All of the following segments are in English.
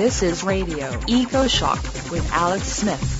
This is Radio Eco Shock with Alex Smith.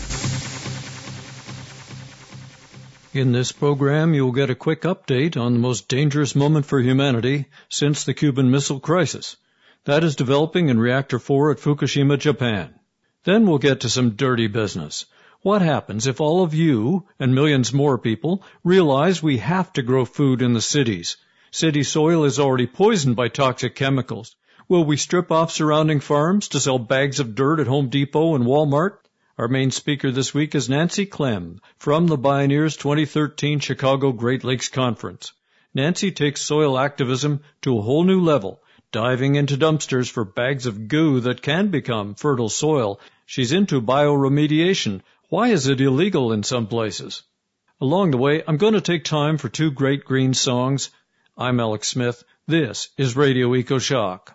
In this program, you'll get a quick update on the most dangerous moment for humanity since the Cuban Missile Crisis. That is developing in Reactor 4 at Fukushima, Japan. Then we'll get to some dirty business. What happens if all of you and millions more people realize we have to grow food in the cities? City soil is already poisoned by toxic chemicals. Will we strip off surrounding farms to sell bags of dirt at Home Depot and Walmart? Our main speaker this week is Nancy Clem from the Bioneers 2013 Chicago Great Lakes Conference. Nancy takes soil activism to a whole new level, diving into dumpsters for bags of goo that can become fertile soil. She's into bioremediation. Why is it illegal in some places? Along the way, I'm going to take time for two great green songs. I'm Alex Smith. This is Radio Eco Shock.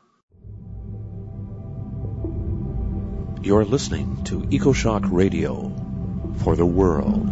You're listening to EcoShock Radio for the world.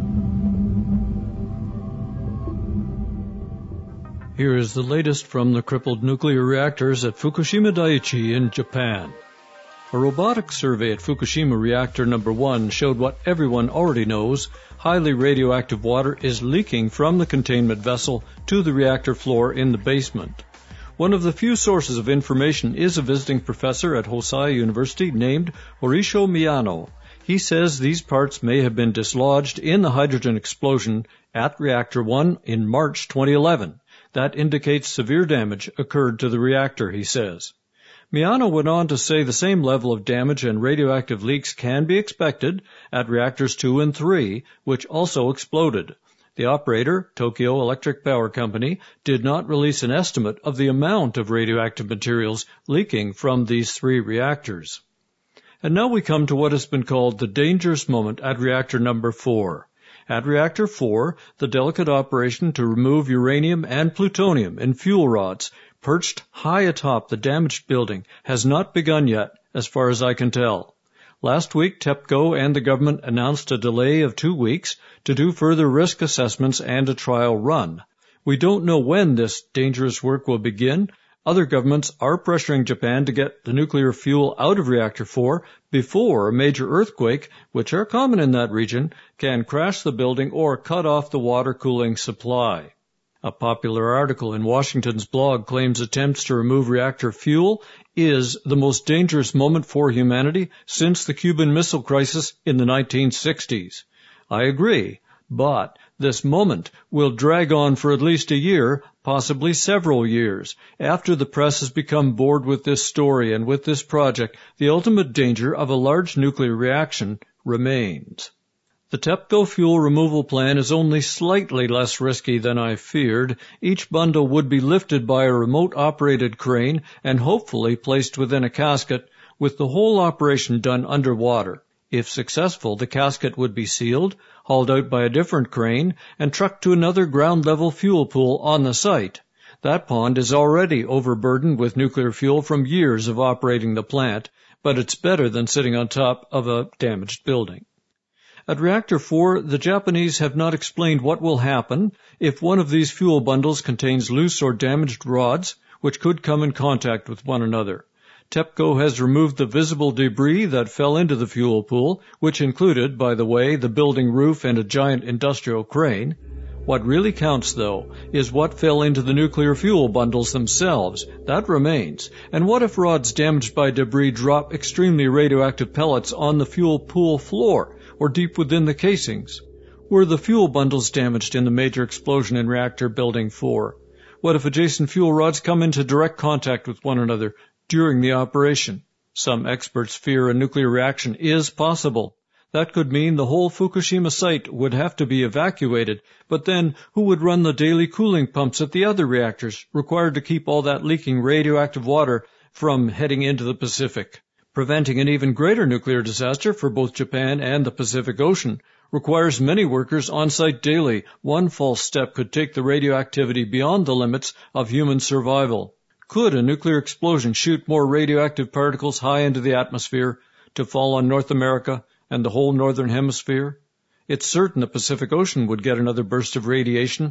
Here is the latest from the crippled nuclear reactors at Fukushima Daiichi in Japan. A robotic survey at Fukushima Reactor Number 1 showed what everyone already knows. Highly radioactive water is leaking from the containment vessel to the reactor floor in the basement. One of the few sources of information is a visiting professor at Hosei University named Horisho Miyano. He says these parts may have been dislodged in the hydrogen explosion at Reactor 1 in March 2011. That indicates severe damage occurred to the reactor, he says. Miyano went on to say the same level of damage and radioactive leaks can be expected at Reactors 2 and 3, which also exploded. The operator, Tokyo Electric Power Company, did not release an estimate of the amount of radioactive materials leaking from these three reactors. And now we come to what has been called the dangerous moment at Reactor Number 4. At Reactor 4, the delicate operation to remove uranium and plutonium in fuel rods perched high atop the damaged building has not begun yet, as far as I can tell. Last week, TEPCO and the government announced a delay of 2 weeks to do further risk assessments and a trial run. We don't know when this dangerous work will begin. Other governments are pressuring Japan to get the nuclear fuel out of Reactor 4 before a major earthquake, which are common in that region, can crash the building or cut off the water cooling supply. A popular article in Washington's blog claims attempts to remove reactor fuel is the most dangerous moment for humanity since the Cuban Missile Crisis in the 1960s. I agree, but this moment will drag on for at least a year, possibly several years. After the press has become bored with this story and with this project, the ultimate danger of a large nuclear reaction remains. The TEPCO fuel removal plan is only slightly less risky than I feared. Each bundle would be lifted by a remote-operated crane and hopefully placed within a casket, with the whole operation done underwater. If successful, the casket would be sealed, hauled out by a different crane, and trucked to another ground-level fuel pool on the site. That pond is already overburdened with nuclear fuel from years of operating the plant, but it's better than sitting on top of a damaged building. At Reactor 4, the Japanese have not explained what will happen if one of these fuel bundles contains loose or damaged rods, which could come in contact with one another. TEPCO has removed the visible debris that fell into the fuel pool, which included, by the way, the building roof and a giant industrial crane. What really counts, though, is what fell into the nuclear fuel bundles themselves. That remains. And what if rods damaged by debris drop extremely radioactive pellets on the fuel pool floor, or deep within the casings? Were the fuel bundles damaged in the major explosion in Reactor Building 4? What if adjacent fuel rods come into direct contact with one another during the operation? Some experts fear a nuclear reaction is possible. That could mean the whole Fukushima site would have to be evacuated, but then who would run the daily cooling pumps at the other reactors required to keep all that leaking radioactive water from heading into the Pacific? Preventing an even greater nuclear disaster for both Japan and the Pacific Ocean requires many workers on site daily. One false step could take the radioactivity beyond the limits of human survival. Could a nuclear explosion shoot more radioactive particles high into the atmosphere to fall on North America and the whole northern hemisphere? It's certain the Pacific Ocean would get another burst of radiation.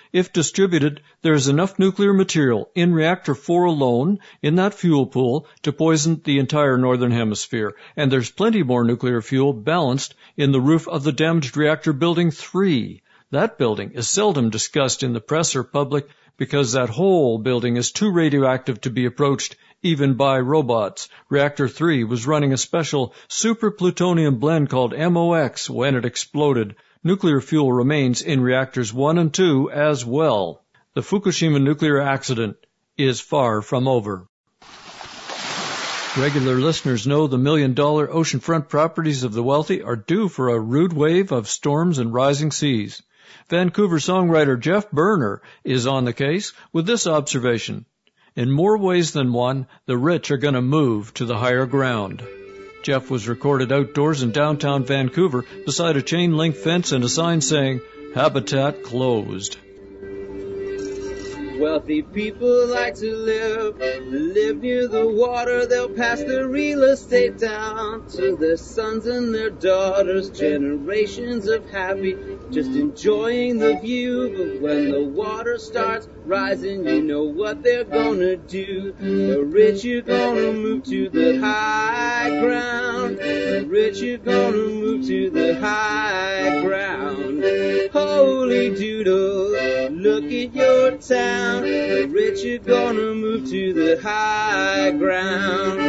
If distributed, there is enough nuclear material in Reactor 4 alone, in that fuel pool, to poison the entire Northern Hemisphere. And there's plenty more nuclear fuel balanced in the roof of the damaged Reactor Building 3. That building is seldom discussed in the press or public because that whole building is too radioactive to be approached even by robots. Reactor 3 was running a special super-plutonium blend called MOX when it exploded. Nuclear fuel remains in Reactors 1 and 2 as well. The Fukushima nuclear accident is far from over. Regular listeners know the million-dollar oceanfront properties of the wealthy are due for a rude wave of storms and rising seas. Vancouver songwriter Jeff Berner is on the case with this observation. In more ways than one, the rich are going to move to the higher ground. Jeff was recorded outdoors in downtown Vancouver beside a chain-link fence and a sign saying, "Habitat closed." Wealthy people like to live near the water. They'll pass their real estate down to their sons and their daughters. Generations of happy, just enjoying the view. But when the water starts rising, you know what they're gonna do. The rich are gonna move to the high ground. The rich are gonna move to the high ground. Holy doodle, look at your town. The rich are gonna move to the high ground.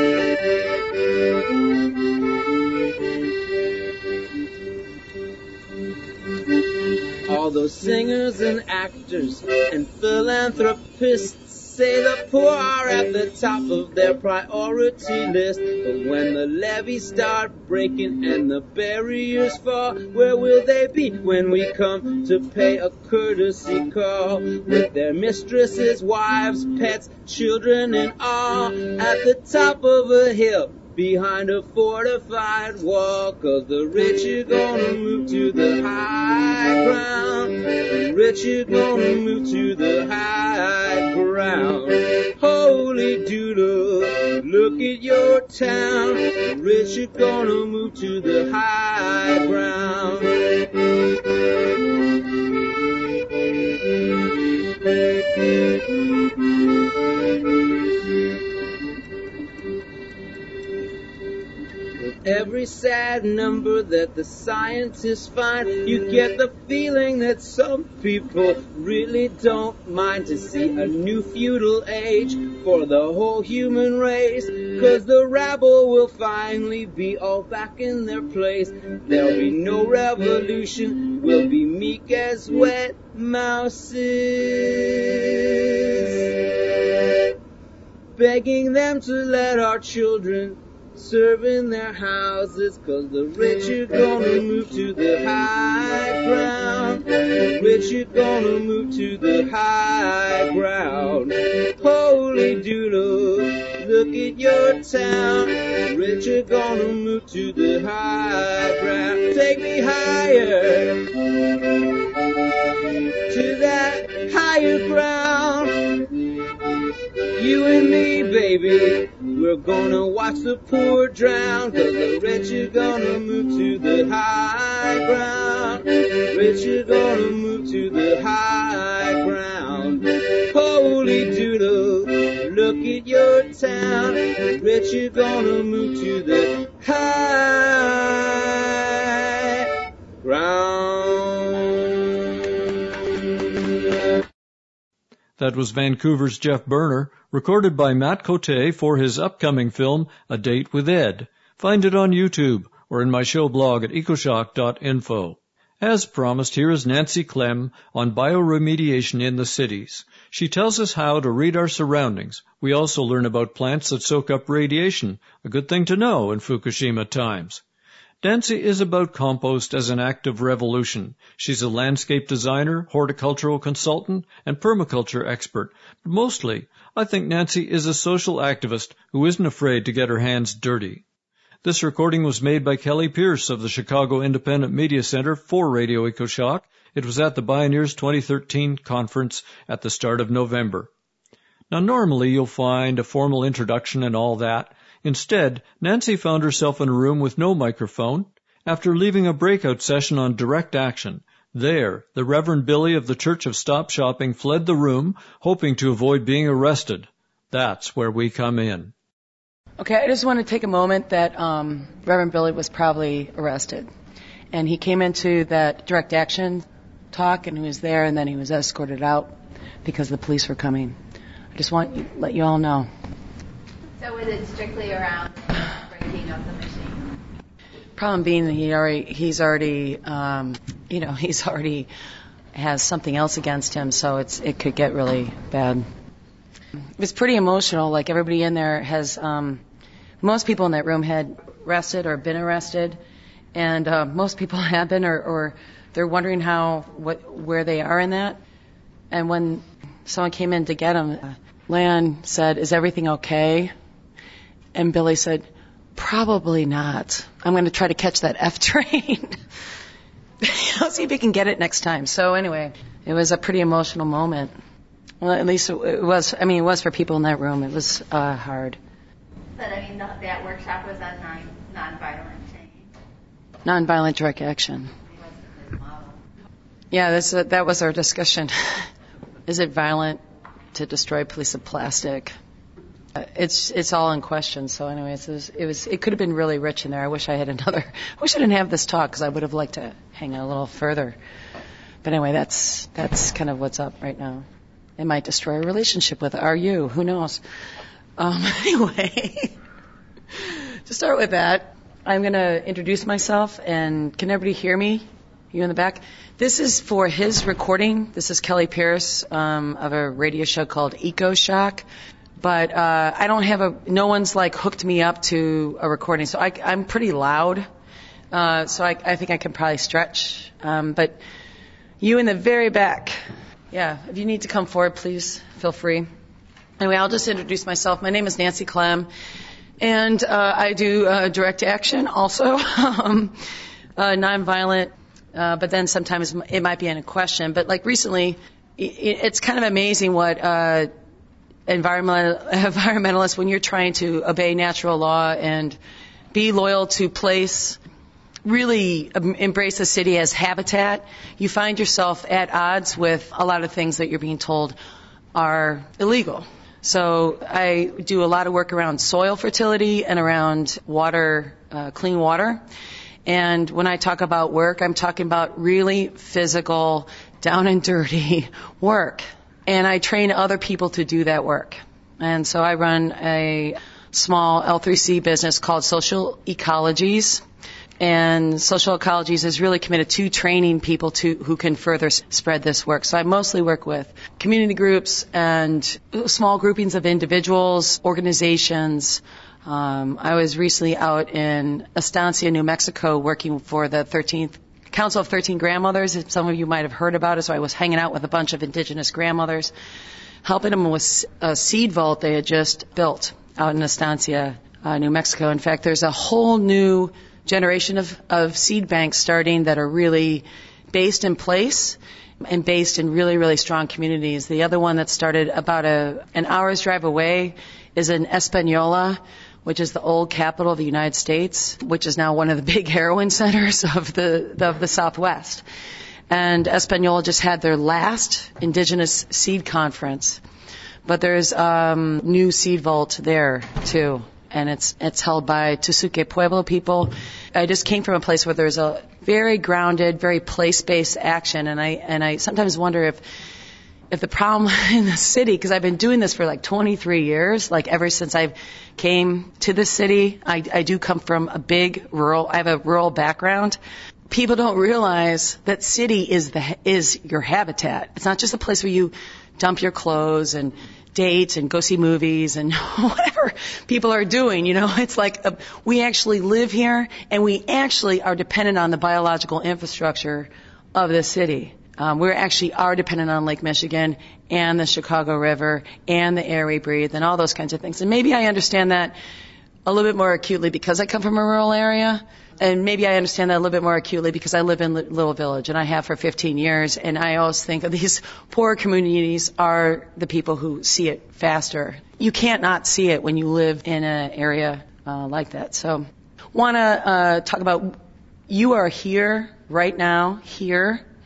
All those singers and actors and philanthropists say the poor are at the top of their priority list. But when the levees start breaking and the barriers fall, where will they be when we come to pay a courtesy call? With their mistresses, wives, pets, children and all, at the top of a hill behind a fortified wall. 'Cause the rich are gonna move to the high ground. The rich are gonna move to the high ground. Holy doodle, look at your town. The rich are gonna move to the high ground. Every sad number that the scientists find, you get the feeling that some people really don't mind to see a new feudal age for the whole human race. 'Cause the rabble will finally be all back in their place. There'll be no revolution, we'll be meek as wet mouses, begging them to let our children serve in their houses. 'Cause the rich are gonna move to the high ground. The rich are gonna move to the high ground. Holy doodle, look at your town. The rich are gonna move to the high ground. Take me higher to that higher ground. You and me, baby, we're gonna watch the poor drown. 'Cause the rich are gonna move to the high ground. The rich are gonna move to the high ground. Holy doodle, look at your town. The rich are gonna move to the high ground. That was Vancouver's Jeff Berner, recorded by Matt Cote for his upcoming film, A Date with Ed. Find it on YouTube or in my show blog at ecoshock.info. As promised, here is Nancy Clem on bioremediation in the cities. She tells us how to read our surroundings. We also learn about plants that soak up radiation, a good thing to know in Fukushima times. Nancy is about compost as an act of revolution. She's a landscape designer, horticultural consultant, and permaculture expert. But mostly, I think Nancy is a social activist who isn't afraid to get her hands dirty. This recording was made by Kelly Pierce of the Chicago Independent Media Center for Radio EcoShock. It was at the Bioneers 2013 conference at the start of November. Now, normally you'll find a formal introduction and all that. Instead, Nancy found herself in a room with no microphone. After leaving a breakout session on direct action, There, the Reverend Billy of the Church of Stop Shopping fled the room, hoping to avoid being arrested. That's where we come in. Okay, I just want to take a moment that Reverend Billy was probably arrested. And he came into that direct action talk, and he was there, and then he was escorted out because the police were coming. I just want to let you all know. So was it strictly around breaking up the machine? Problem being that he's already has something else against him, so it could get really bad. It was pretty emotional. Like everybody in there has, most people in that room had arrested or been arrested, and most people have been, or they're wondering where they are in that. And when someone came in to get him, Lan said, "Is everything okay?" And Billy said, "Probably not. I'm going to try to catch that F train." I'll see if he can get it next time. So anyway, it was a pretty emotional moment. Well, at least it was. I mean, it was for people in that room. It was hard. But I mean, that workshop was on nonviolent change. Nonviolent direct action. Yeah, that was our discussion. Is it violent to destroy a piece of plastic? It's all in question. So anyway, it could have been really rich in there. I wish I didn't have this talk because I would have liked to hang out a little further. But anyway, that's kind of what's up right now. It might destroy a relationship with you. Who knows? Anyway, to start with that, I'm going to introduce myself, and can everybody hear me? You in the back? This is for his recording. This is Kelly Pierce of a radio show called EcoShock. But I don't have no one's like hooked me up to a recording, so I'm pretty loud. So I think I can probably stretch. But you in the very back, yeah, if you need to come forward, please feel free. Anyway, I'll just introduce myself. My name is Nancy Clem, and I do direct action also, nonviolent, but then sometimes it might be in a question. But like recently, it's kind of amazing what environmentalists, when you're trying to obey natural law and be loyal to place, really embrace the city as habitat, you find yourself at odds with a lot of things that you're being told are illegal. So I do a lot of work around soil fertility and around water, clean water. And when I talk about work, I'm talking about really physical, down and dirty work. And I train other people to do that work. And so I run a small L3C business called Social Ecologies. And Social Ecologies is really committed to training people who can further spread this work. So I mostly work with community groups and small groupings of individuals, organizations. I was recently out in Estancia, New Mexico, working for the 13th Council of 13 Grandmothers. Some of you might have heard about it. So I was hanging out with a bunch of indigenous grandmothers, helping them with a seed vault they had just built out in Estancia, New Mexico. In fact, there's a whole new generation of seed banks starting that are really based in place and based in really, really strong communities. The other one that started about an hour's drive away is in Espanola, which is the old capital of the United States, which is now one of the big heroin centers of the Southwest. And Espanola just had their last indigenous seed conference. But there's new seed vault there too. And it's held by Tusuque Pueblo people. I just came from a place where there's a very grounded, very place-based action, and I sometimes wonder if the problem in the city, because I've been doing this for like 23 years, like ever since I came to the city. I do come from I have a rural background. People don't realize that city is your habitat. It's not just a place where you dump your clothes and date and go see movies and whatever people are doing, it's like we actually live here, and we actually are dependent on the biological infrastructure of the city. We actually are dependent on Lake Michigan and the Chicago River and the air we breathe and all those kinds of things. And maybe I understand that a little bit more acutely because I come from a rural area. And maybe I understand that a little bit more acutely because I live in Little Village, and I have for 15 years. And I always think of these poor communities are the people who see it faster. You can't not see it when you live in an area like that. So want to talk about you are here right now, here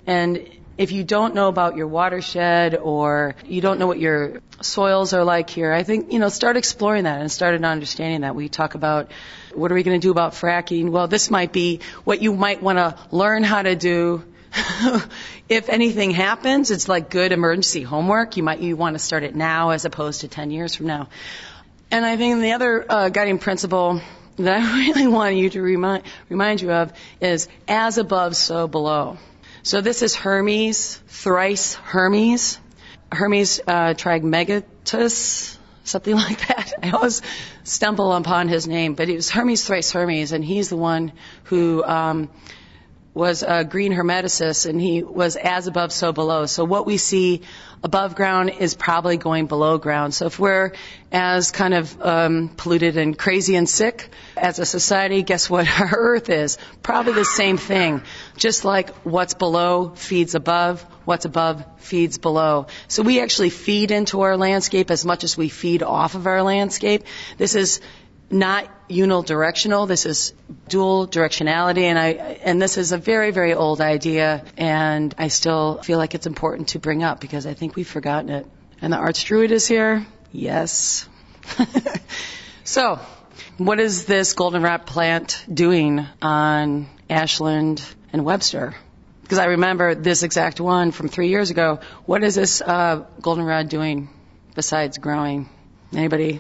And if you don't know about your watershed or you don't know what your soils are like here, I think, start exploring that and start understanding that. We talk about what are we going to do about fracking? Well, this might be what you might want to learn how to do. If anything happens, it's like good emergency homework. You want to start it now as opposed to 10 years from now. And I think the other guiding principle that I really want you to remind you of is as above, so below. So this is Hermes, thrice Hermes. Hermes Trismegistus, something like that. I always stumble upon his name, but it was Hermes, thrice Hermes, and he's the one who was a green hermeticist, and he was as above, so below. So what we see above ground is probably going below ground. So if we're as kind of polluted and crazy and sick as a society, guess what our Earth is? Probably the same thing. Just like what's below feeds above, what's above feeds below. So we actually feed into our landscape as much as we feed off of our landscape. This is not unidirectional. This is dual directionality, and this is a very, very old idea, and I still feel like it's important to bring up because I think we've forgotten it. And the arch druid is here. Yes. So, what is this goldenrod plant doing on Ashland and Webster? Because I remember this exact one from 3 years ago. What is this goldenrod doing besides growing? Anybody?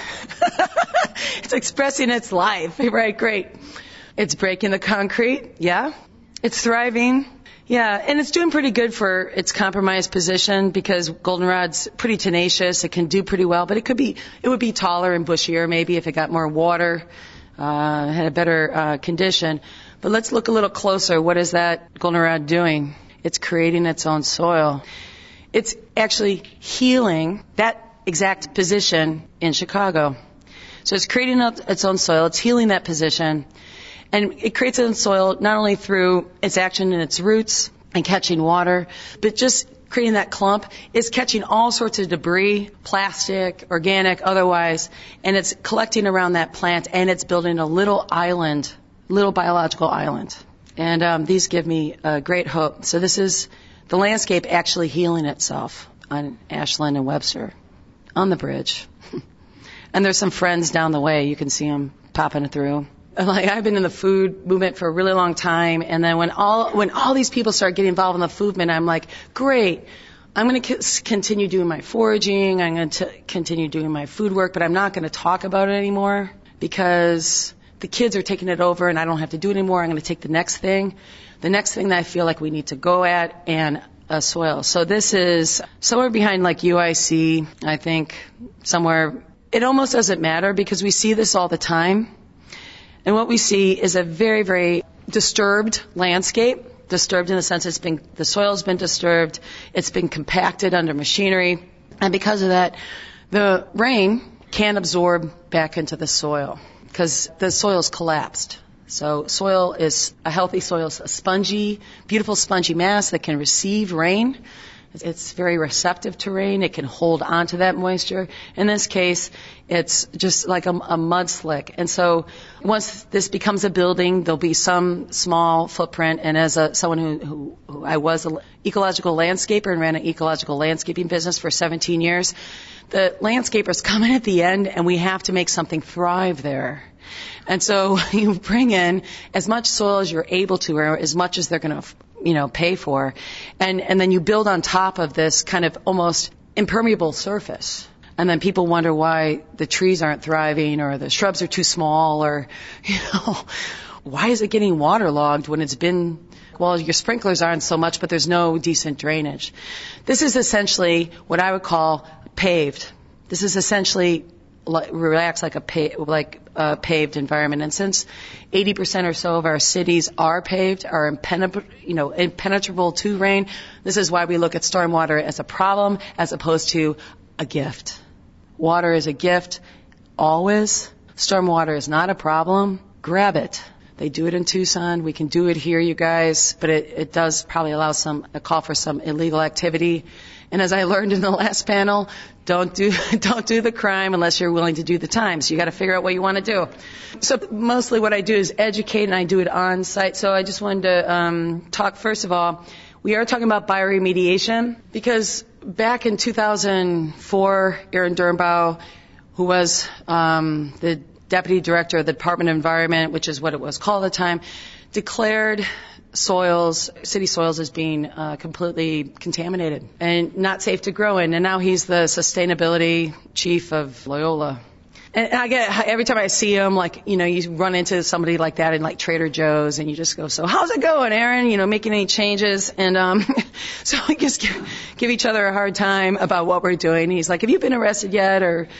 It's expressing its life. Right, great. It's breaking the concrete. Yeah. It's thriving. Yeah. And it's doing pretty good for its compromised position because goldenrod's pretty tenacious. It can do pretty well, but it would be taller and bushier maybe if it got more water, had a better condition. But let's look a little closer. What is that goldenrod doing? It's creating its own soil. It's actually healing that exact position in Chicago. So it's creating its own soil. It's healing that position. And it creates its own soil not only through its action in its roots and catching water, but just creating that clump is catching all sorts of debris, plastic, organic, otherwise, and it's collecting around that plant and it's building a little island, little biological island. And these give me great hope. So this is the landscape actually healing itself on Ashland and Webster on the bridge. And there's some friends down the way. You can see them popping through. Like I've been in the food movement for a really long time, and then when all these people start getting involved in the food movement, I'm like, great. I'm going to continue doing my foraging. I'm going to continue doing my food work, but I'm not going to talk about it anymore because the kids are taking it over, and I don't have to do it anymore. I'm going to take the next thing that I feel like we need to go at, and soil. So this is somewhere behind like UIC, I think, somewhere. It almost doesn't matter because we see this all the time. And what we see is a very, very disturbed landscape. Disturbed in the sense the soil's been disturbed. It's been compacted under machinery. And because of that, the rain can't absorb back into the soil because the soil's collapsed. So a healthy soil is a spongy, beautiful spongy mass that can receive rain. It's very receptive to rain. It can hold on to that moisture. In this case, it's just like a mud slick. And so once this becomes a building, there'll be some small footprint. And as someone who I was an ecological landscaper and ran an ecological landscaping business for 17 years, the landscapers come in at the end and we have to make something thrive there. And so you bring in as much soil as you're able to, or as much as they're going to pay for. And then you build on top of this kind of almost impermeable surface. And then people wonder why the trees aren't thriving or the shrubs are too small or, why is it getting waterlogged when it's been, well, your sprinklers aren't so much, but there's no decent drainage. This is essentially what I would call paved. This is essentially relaxed like a paved environment. And since 80% or so of our cities are paved, are impenetrable to rain, this is why we look at stormwater as a problem as opposed to a gift. Water is a gift, always. Stormwater is not a problem. Grab it. They do it in Tucson. We can do it here, you guys, but it does probably allow a call for some illegal activity. And as I learned in the last panel, don't do the crime unless you're willing to do the time. So you got to figure out what you want to do. So mostly what I do is educate, and I do it on site. So I just wanted to talk first of all. We are talking about bioremediation because back in 2004, Aaron Dernbaugh, who was the Deputy Director of the Department of Environment, which is what it was called at the time, declared city soils as being completely contaminated and not safe to grow in. And now he's the sustainability chief of Loyola. And I get, every time I see him, like, you know, you run into somebody like that in like Trader Joe's and you just go, so how's it going, Aaron? You know, making any changes? And so we just give each other a hard time about what we're doing. He's like, have you been arrested yet? Or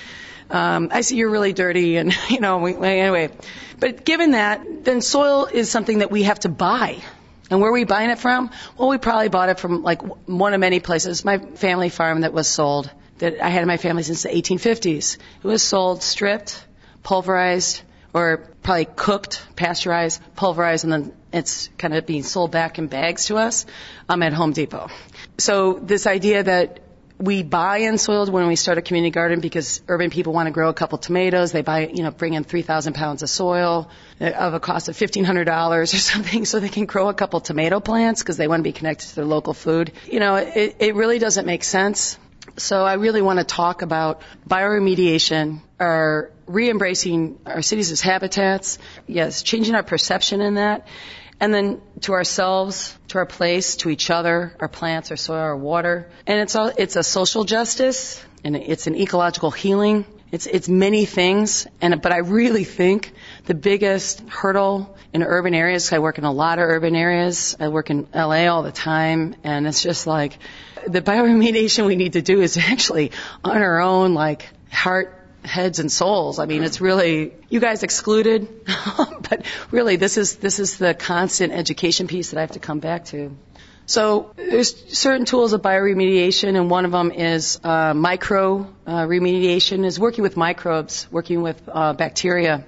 I see you're really dirty. And, you know, anyway. But given that, then soil is something that we have to buy. And where are we buying it from? Well, we probably bought it from like one of many places. My family farm that was sold, that I had in my family since the 1850s. It was sold stripped, pulverized, or probably cooked, pasteurized, pulverized, and then it's kind of being sold back in bags to us at Home Depot. So this idea that we buy in soil when we start a community garden because urban people want to grow a couple tomatoes. They buy, you know, bring in 3,000 pounds of soil of a cost of $1,500 or something so they can grow a couple tomato plants because they want to be connected to their local food. You know, it really doesn't make sense. So I really want to talk about bioremediation, our re-embracing our cities as habitats, yes, changing our perception in that, and then to ourselves, to our place, to each other, our plants, our soil, our water. And it's a social justice, and it's an ecological healing. It's many things, but I really think the biggest hurdle in urban areas, I work in a lot of urban areas, I work in LA all the time, and it's just like, the bioremediation we need to do is actually on our own, like, heart, heads, and souls. I mean, it's really, you guys excluded, but really this is the constant education piece that I have to come back to. So there's certain tools of bioremediation, and one of them is micro remediation, is working with microbes, working with bacteria.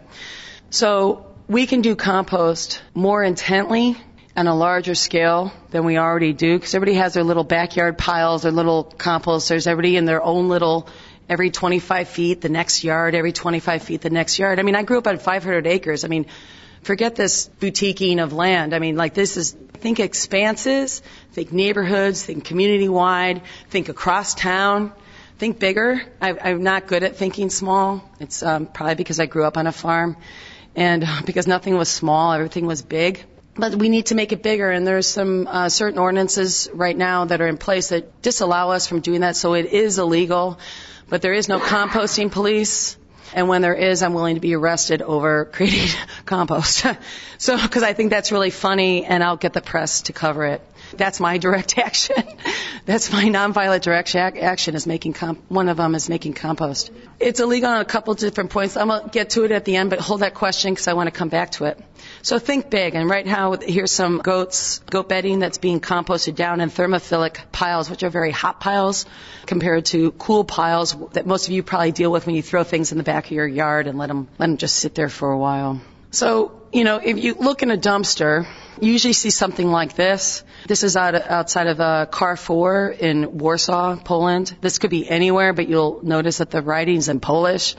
So we can do compost more intently on a larger scale than we already do, because everybody has their little backyard piles, their little composters, everybody in their own little, every 25 feet, the next yard, every 25 feet, the next yard. I mean, I grew up on 500 acres. I mean, forget this boutiquing of land. I mean, like, this is, think expanses, think neighborhoods, think community-wide, think across town, think bigger. I'm not good at thinking small. It's probably because I grew up on a farm, and because nothing was small, everything was big. But we need to make it bigger, and there's some certain ordinances right now that are in place that disallow us from doing that, so it is illegal. But there is no composting police, and when there is, I'm willing to be arrested over creating compost. So, because I think that's really funny, and I'll get the press to cover it. That's my direct action. That's my nonviolent direct action, is making one of them is making compost. It's illegal on a couple different points. I'm going to get to it at the end, but hold that question because I want to come back to it. So think big, and right now here's some goat bedding that's being composted down in thermophilic piles, which are very hot piles compared to cool piles that most of you probably deal with when you throw things in the back of your yard and let them just sit there for a while. So, you know, if you look in a dumpster, you usually see something like this. This is outside of Carrefour in Warsaw, Poland. This could be anywhere, but you'll notice that the writing's in Polish.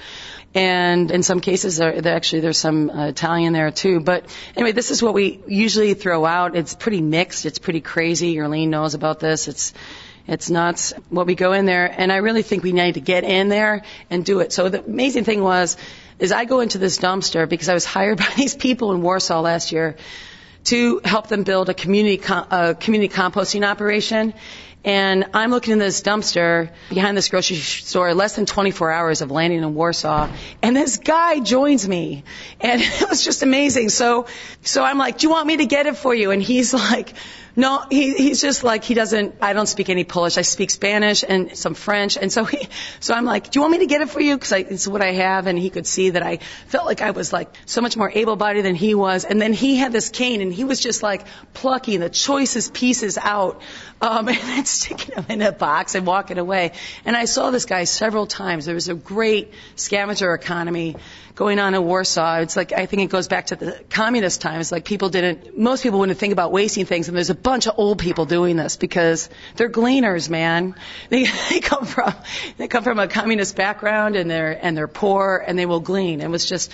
And in some cases, there's some Italian there too. But anyway, this is what we usually throw out. It's pretty mixed. It's pretty crazy. Arlene knows about this. It's nuts what we go in there. And I really think we need to get in there and do it. So the amazing thing is I go into this dumpster because I was hired by these people in Warsaw last year to help them build a community composting operation. And I'm looking in this dumpster behind this grocery store, less than 24 hours of landing in Warsaw, and this guy joins me, and it was just amazing. So I'm like, do you want me to get it for you? And he's like, no, he's just like, I don't speak any Polish. I speak Spanish and some French. And so I'm like, do you want me to get it for you? Because it's what I have. And he could see that I felt like I was like so much more able-bodied than he was. And then he had this cane, and he was just like plucking the choicest pieces out, and then sticking them in a box and walking away. And I saw this guy several times. There was a great scavenger economy going on in Warsaw. It's like, I think it goes back to the communist times. Like, most people wouldn't think about wasting things, and there's a bunch of old people doing this because they're gleaners, man. They come from a communist background, and they're poor, and they will glean. It was just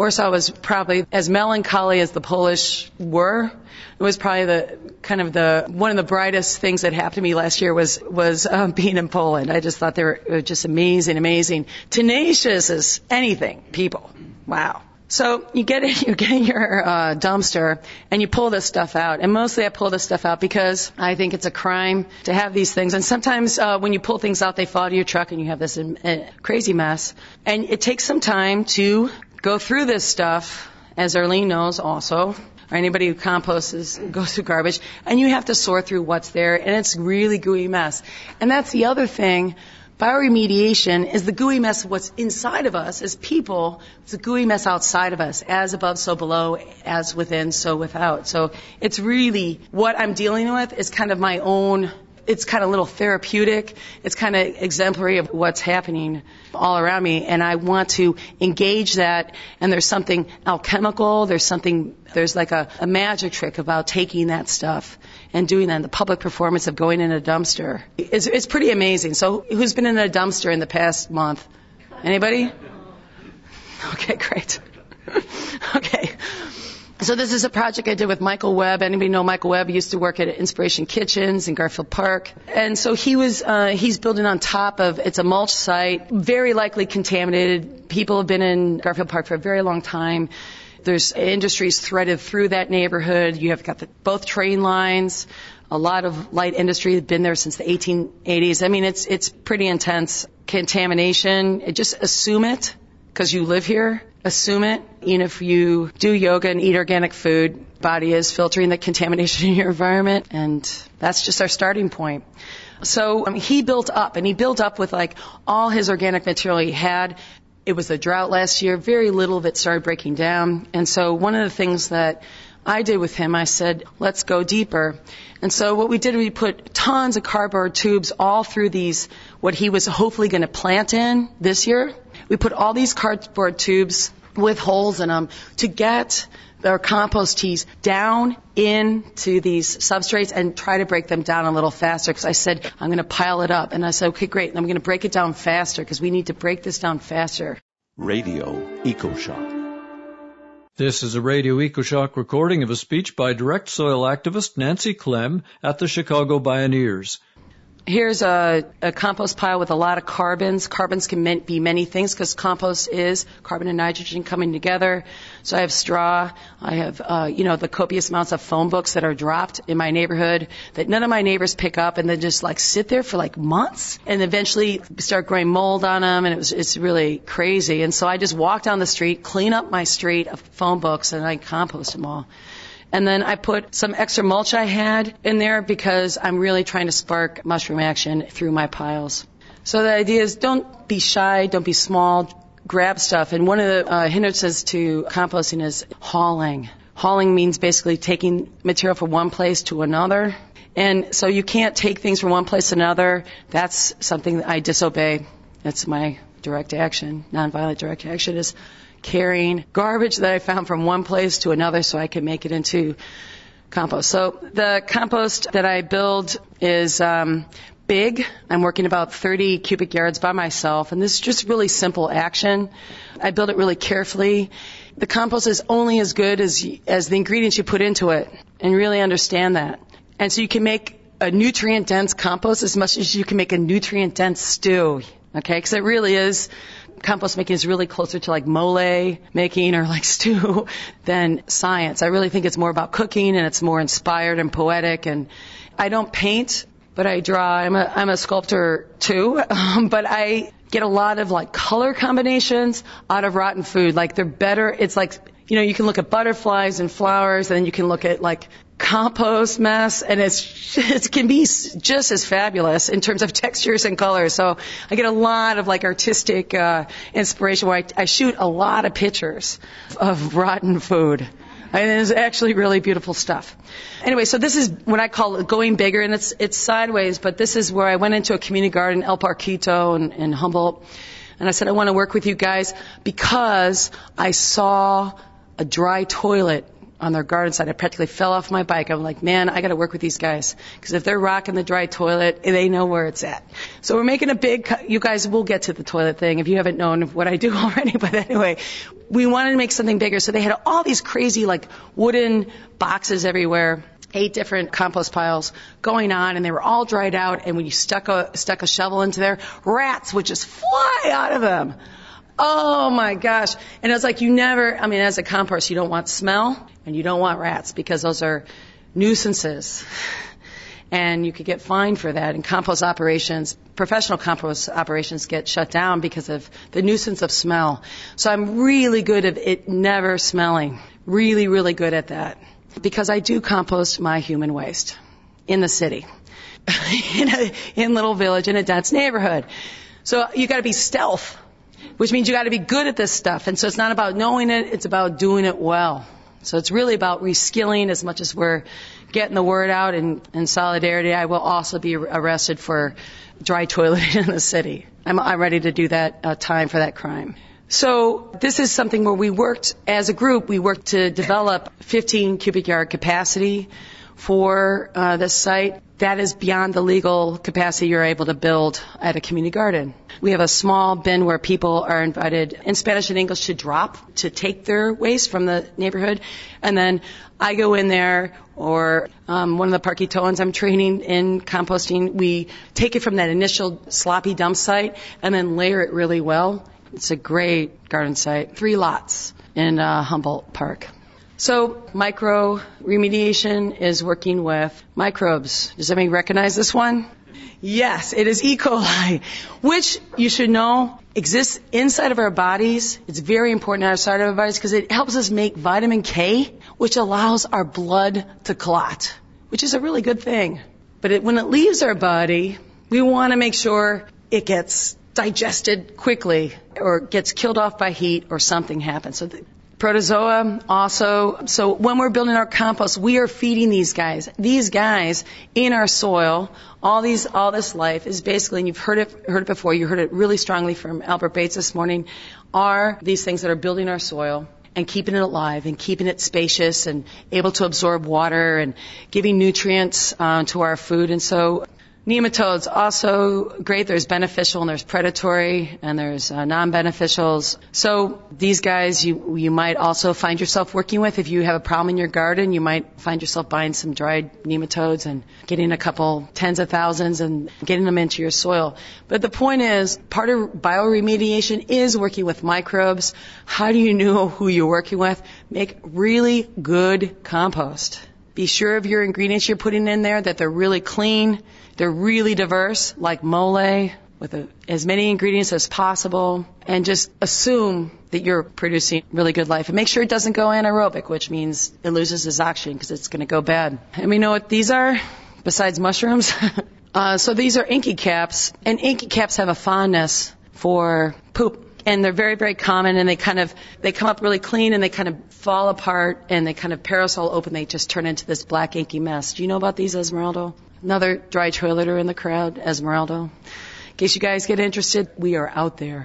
Warsaw was probably as melancholy as the Polish were. It was probably one of the brightest things that happened to me last year was being in Poland. I just thought they were just amazing, tenacious as anything people. Wow. So you get in your dumpster and you pull this stuff out. And mostly I pull this stuff out because I think it's a crime to have these things. And sometimes when you pull things out, they fall to your truck and you have this crazy mess. And it takes some time to go through this stuff, as Arlene knows also, or anybody who composts goes through garbage. And you have to sort through what's there. And it's a really gooey mess. And that's the other thing. Bioremediation is the gooey mess of what's inside of us as people. It's the gooey mess outside of us, as above, so below, as within, so without. So it's really what I'm dealing with is kind of my own. It's kind of a little therapeutic. It's kind of exemplary of what's happening all around me. And I want to engage that. And there's something alchemical. There's like a magic trick about taking that stuff and doing that. And the public performance of going in a dumpster. It's pretty amazing. So who's been in a dumpster in the past month? Anybody? Okay, great. Okay. So this is a project I did with Michael Webb. Anybody know Michael Webb? He used to work at Inspiration Kitchens in Garfield Park. And so he's building on top of, it's a mulch site, very likely contaminated. People have been in Garfield Park for a very long time. There's industries threaded through that neighborhood. You have got both train lines. A lot of light industry has been there since the 1880s. I mean, it's pretty intense contamination. Just assume it, because you live here. Assume it. If you do yoga and eat organic food, body is filtering the contamination in your environment, and that's just our starting point. So he built up with like all his organic material he had. It was a drought last year. Very little of it started breaking down. And so one of the things that I did with him, I said, let's go deeper. And so what we did, we put tons of cardboard tubes all through these, what he was hopefully going to plant in this year. We put all these cardboard tubes with holes in them to get our compost teas down into these substrates and try to break them down a little faster, because I said, I'm going to pile it up. And I said, okay, great. And I'm going to break it down faster because we need to break this down faster. Radio EcoShock. This is a Radio EcoShock recording of a speech by direct soil activist Nancy Clem at the Chicago Bioneers. Here's a compost pile with a lot of carbons. Carbons can be many things because compost is carbon and nitrogen coming together. So I have straw. I have, the copious amounts of phone books that are dropped in my neighborhood that none of my neighbors pick up and then just like sit there for like months and eventually start growing mold on them. And it's really crazy. And so I just walk down the street, clean up my street of phone books, and I compost them all. And then I put some extra mulch I had in there because I'm really trying to spark mushroom action through my piles. So the idea is don't be shy, don't be small, grab stuff. And one of the hindrances to composting is hauling. Hauling means basically taking material from one place to another. And so you can't take things from one place to another. That's something that I disobey. That's my direct action. Nonviolent direct action is carrying garbage that I found from one place to another so I can make it into compost. So the compost that I build is big. I'm working about 30 cubic yards by myself, and this is just really simple action. I build it really carefully. The compost is only as good as the ingredients you put into it, and really understand that. And so you can make a nutrient-dense compost as much as you can make a nutrient-dense stew, okay? Because it really is. Compost making is really closer to like mole making or like stew than science. I really think it's more about cooking, and it's more inspired and poetic. And I don't paint, but I draw. I'm a sculptor too, but I get a lot of like color combinations out of rotten food. Like they're better. It's like, you can look at butterflies and flowers, and then you can look at like compost mess, and it can be just as fabulous in terms of textures and colors. So I get a lot of like artistic inspiration where I shoot a lot of pictures of rotten food. And it's actually really beautiful stuff. Anyway, so this is what I call going bigger, and it's sideways, but this is where I went into a community garden, El Parquito in Humboldt, and I said, I want to work with you guys because I saw a dry toilet on their garden side. I practically fell off my bike. I'm like, man, I got to work with these guys. Because if they're rocking the dry toilet, they know where it's at. So we're making a big, you guys will get to the toilet thing if you haven't known what I do already. But anyway, we wanted to make something bigger. So they had all these crazy like wooden boxes everywhere. 8 different compost piles going on, and they were all dried out. And when you stuck a shovel into there, rats would just fly out of them. Oh my gosh. And it's like as a compost, you don't want smell and you don't want rats because those are nuisances. And you could get fined for that. And compost operations, professional compost operations get shut down because of the nuisance of smell. So I'm really good at it never smelling. Really, really good at that. Because I do compost my human waste in the city, in little village, in a dense neighborhood. So you got to be stealth, which means you got to be good at this stuff. And so it's not about knowing it, it's about doing it well. So it's really about reskilling as much as we're getting the word out. And in solidarity, I will also be arrested for dry toileting in the city. I'm ready to do that time for that crime. So this is something where we worked as a group. We worked to develop 15 cubic yard capacity for this site. That is beyond the legal capacity you're able to build at a community garden. We have a small bin where people are invited in Spanish and English to drop, to take their waste from the neighborhood. And then I go in there, or one of the Parquitoans I'm training in composting, we take it from that initial sloppy dump site and then layer it really well. It's a great garden site. 3 lots in Humboldt Park. So micro remediation is working with microbes. Does anybody recognize this one? Yes, it is E. coli, which you should know exists inside of our bodies. It's very important outside of our bodies because it helps us make vitamin K, which allows our blood to clot, which is a really good thing. But when it leaves our body, we want to make sure it gets digested quickly or gets killed off by heat or something happens. So the protozoa also. So when we're building our compost, we are feeding these guys. These guys in our soil, all this life is basically, and you've heard it before, you heard it really strongly from Albert Bates this morning, are these things that are building our soil and keeping it alive and keeping it spacious and able to absorb water and giving nutrients to our food. And so nematodes also great. There's beneficial and there's predatory and there's non-beneficials. So these guys you might also find yourself working with. If you have a problem in your garden, you might find yourself buying some dried nematodes and getting a couple tens of thousands and getting them into your soil. But the point is, part of bioremediation is working with microbes. How do you know who you're working with? Make really good compost. Be sure of your ingredients you're putting in there, that they're really clean. They're really diverse, like mole, with as many ingredients as possible. And just assume that you're producing really good life. And make sure it doesn't go anaerobic, which means it loses its oxygen because it's going to go bad. And we know what these are, besides mushrooms. So these are inky caps. And inky caps have a fondness for poop. And they're very, very common, and they come up really clean, and they kind of fall apart, and they kind of parasol open. They just turn into this black inky mess. Do you know about these, Esmeralda? Another dry toileter in the crowd, Esmeralda. In case you guys get interested, we are out there.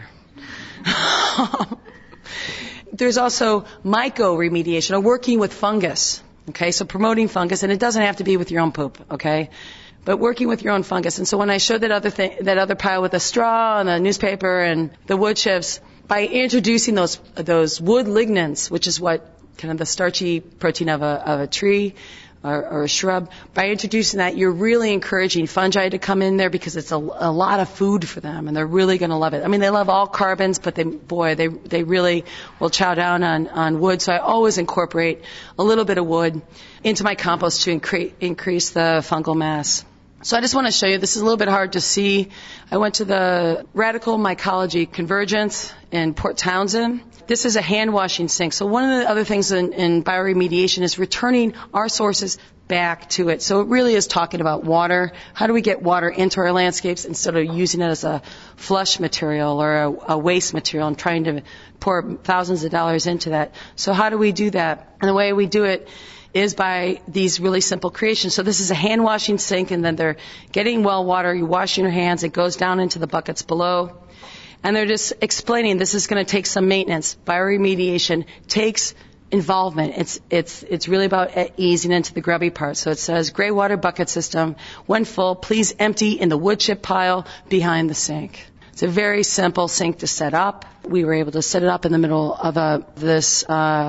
There's also mycoremediation, or working with fungus. Okay, so promoting fungus, and it doesn't have to be with your own poop, okay? But working with your own fungus. And so when I showed that other pile with the straw and the newspaper and the wood chips, by introducing those wood lignans, which is what kind of the starchy protein of a tree or a shrub, by introducing that, you're really encouraging fungi to come in there because it's a lot of food for them, and they're really going to love it. I mean, they love all carbons, but they really will chow down on wood. So I always incorporate a little bit of wood into my compost to increase the fungal mass. So I just want to show you, this is a little bit hard to see. I went to the Radical Mycology Convergence in Port Townsend. This is a hand-washing sink. So one of the other things in bioremediation is returning our sources back to it. So it really is talking about water. How do we get water into our landscapes instead of using it as a flush material or a waste material and trying to pour thousands of dollars into that? So how do we do that? And the way we do it is by these really simple creations. So this is a hand-washing sink, and then they're getting well water. You're washing your hands. It goes down into the buckets below. And they're just explaining this is going to take some maintenance. Bioremediation takes involvement. It's really about easing into the grubby part. So it says, gray water bucket system. When full, please empty in the wood chip pile behind the sink. It's a very simple sink to set up. We were able to set it up in the middle of this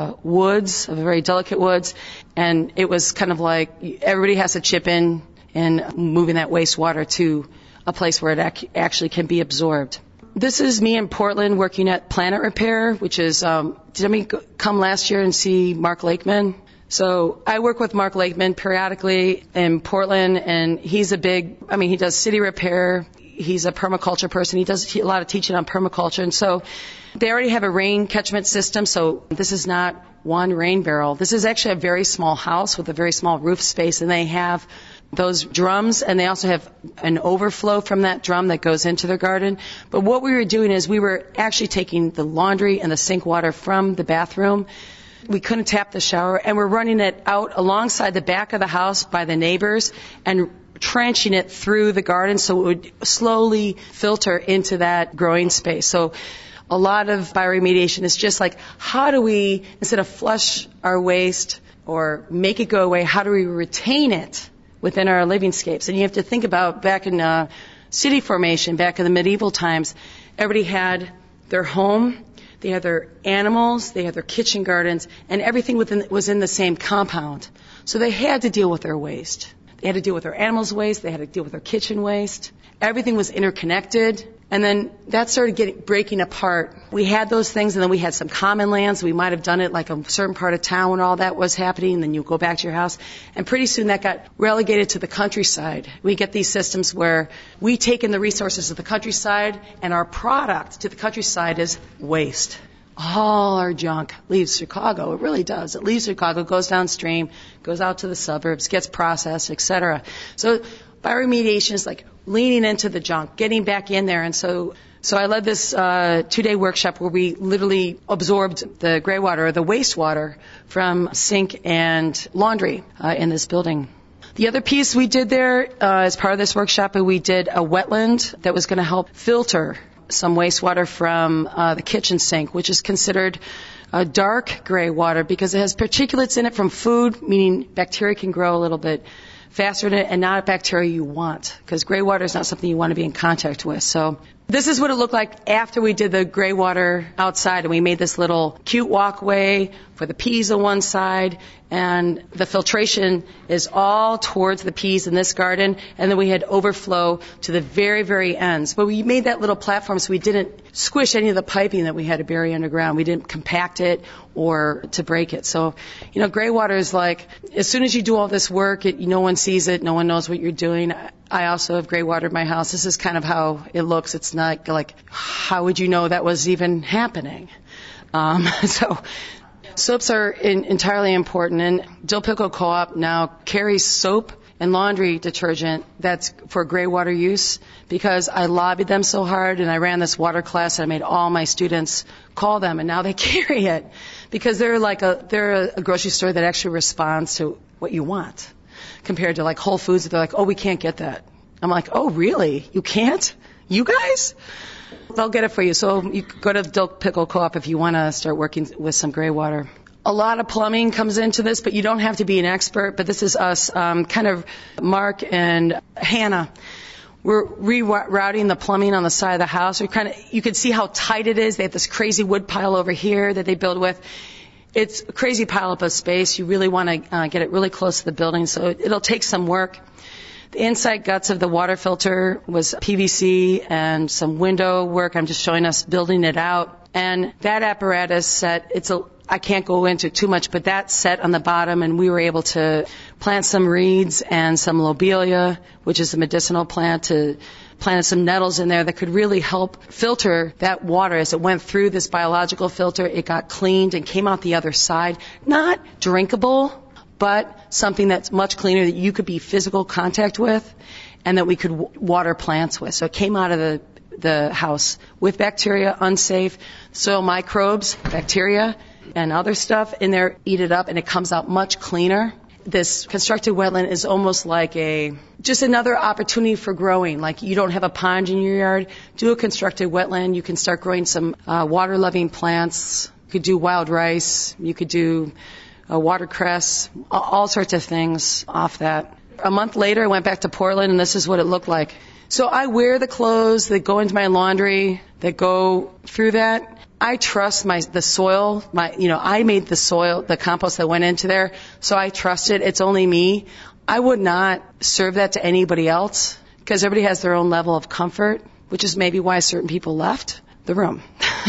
woods, of a very delicate woods, and it was kind of like everybody has to chip in moving that wastewater to a place where it actually can be absorbed. This is me in Portland working at Planet Repair, which is, did anybody come last year and see Mark Lakeman? So I work with Mark Lakeman periodically in Portland, and he's he does city repair. He's a permaculture person. He does a lot of teaching on permaculture. And so they already have a rain catchment system. So this is not one rain barrel. This is actually a very small house with a very small roof space. And they have those drums, and they also have an overflow from that drum that goes into their garden. But what we were doing is we were actually taking the laundry and the sink water from the bathroom. We couldn't tap the shower, and we're running it out alongside the back of the house by the neighbors and trenching it through the garden so it would slowly filter into that growing space. So a lot of bioremediation is just like, how do we, instead of flush our waste or make it go away, how do we retain it within our livingscapes? And you have to think about back in city formation, back in the medieval times, everybody had their home, they had their animals, they had their kitchen gardens, and everything was in the same compound. So they had to deal with their waste. They had to deal with their animals' waste. They had to deal with their kitchen waste. Everything was interconnected. And then that started breaking apart. We had those things, and then we had some common lands. We might have done it like a certain part of town when all that was happening, and then you go back to your house. And pretty soon that got relegated to the countryside. We get these systems where we take in the resources of the countryside, and our product to the countryside is waste. All our junk leaves Chicago. It really does. It leaves Chicago, goes downstream, goes out to the suburbs, gets processed, etc. So bioremediation is like leaning into the junk, getting back in there. And so I led this 2-day workshop where we literally absorbed the gray water, or the wastewater, from sink and laundry in this building. The other piece we did there as part of this workshop, we did a wetland that was going to help filter some wastewater from the kitchen sink, which is considered dark gray water because it has particulates in it from food, meaning bacteria can grow a little bit faster in it, and not a bacteria you want, because gray water is not something you want to be in contact with. So this is what it looked like after we did the gray water outside, and we made this little cute walkway for the peas on one side, and the filtration is all towards the peas in this garden, and then we had overflow to the very, very ends. But we made that little platform so we didn't squish any of the piping that we had to bury underground. We didn't compact it or to break it. So, gray water is like, as soon as you do all this work, no one sees it, no one knows what you're doing. I also have gray water in my house. This is kind of how it looks. It's not like, how would you know that was even happening? So soaps are entirely important, and Dill Pickle Co-op now carries soap and laundry detergent that's for gray water use, because I lobbied them so hard, and I ran this water class, and I made all my students call them, and now they carry it because they're a grocery store that actually responds to what you want, compared to like Whole Foods. They're like, oh, we can't get that. I'm like, oh, really? You can't? You guys? They'll get it for you. So you go to Dill Pickle Co-op if you want to start working with some gray water. A lot of plumbing comes into this, but you don't have to be an expert. But this is us, kind of Mark and Hannah. We're rerouting the plumbing on the side of the house. You can see how tight it is. They have this crazy wood pile over here that they build with. It's a crazy pile up of space. You really want to get it really close to the building, so it'll take some work. The inside guts of the water filter was PVC and some window work. I'm just showing us building it out. And that apparatus set, I can't go into too much, but that's set on the bottom, and we were able to plant some reeds and some lobelia, which is a medicinal plant, planted some nettles in there that could really help filter that water. As it went through this biological filter, it got cleaned and came out the other side. Not drinkable, but something that's much cleaner that you could be physical contact with and that we could water plants with. So it came out of the house with bacteria, unsafe, soil microbes, bacteria, and other stuff in there, eat it up, and it comes out much cleaner. This constructed wetland is almost like just another opportunity for growing. Like, you don't have a pond in your yard, do a constructed wetland. You can start growing some water-loving plants, You could do wild rice. You could do watercress, all sorts of things off that. A month later, I went back to Portland, and this is what it looked like. So I wear the clothes that go into my laundry, that go through that. I trust the soil. I made the soil, the compost that went into there, so I trust it. It's only me. I would not serve that to anybody else because everybody has their own level of comfort, which is maybe why certain people left the room.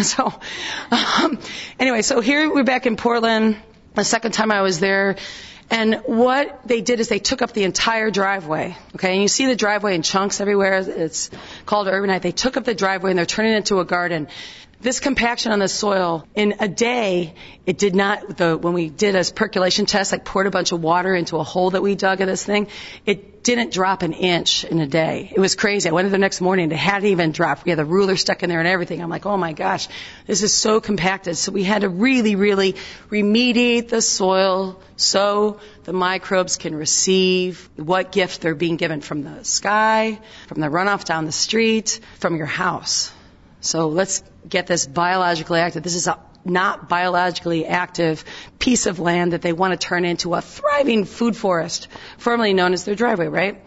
Anyway, so here we're back in Portland. The second time I was there. And what they did is they took up the entire driveway, okay? And you see the driveway in chunks everywhere. It's called Urbanite. They took up the driveway and they're turning it into a garden. This compaction on the soil, in a day, it did not, when we did a percolation test, like poured a bunch of water into a hole that we dug in this thing, it didn't drop an inch in a day. It was crazy. I went in the next morning and it hadn't even dropped. We had the ruler stuck in there and everything. I'm like, oh my gosh, this is so compacted. So we had to really, really remediate the soil so the microbes can receive what gift they're being given from the sky, from the runoff down the street, from your house. So let's get this biologically active. This is a not biologically active piece of land that they want to turn into a thriving food forest, formerly known as their driveway, right?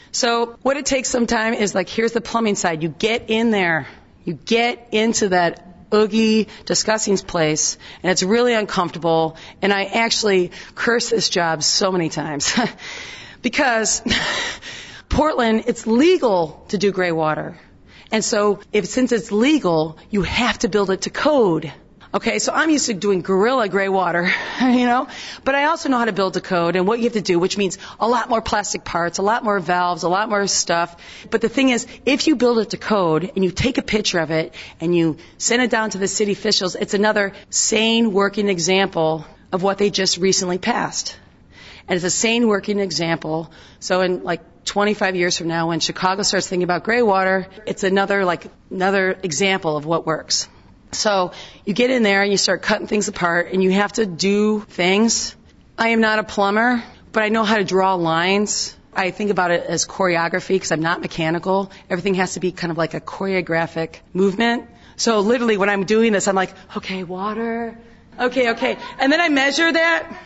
So what it takes some time is like, here's the plumbing side. You get in there. You get into that oogie, disgusting place, and it's really uncomfortable. And I actually curse this job so many times because Portland, it's legal to do gray water. And so since it's legal, you have to build it to code. Okay, so I'm used to doing guerrilla gray water, but I also know how to build to code and what you have to do, which means a lot more plastic parts, a lot more valves, a lot more stuff. But the thing is, if you build it to code and you take a picture of it and you send it down to the city officials, it's another sane working example of what they just recently passed. And it's a sane working example. So in 25 years from now, when Chicago starts thinking about gray water, it's another example of what works. So you get in there and you start cutting things apart and you have to do things. I am not a plumber, but I know how to draw lines. I think about it as choreography because I'm not mechanical. Everything has to be kind of like a choreographic movement. So literally when I'm doing this, I'm like, okay, water. Okay. And then I measure that.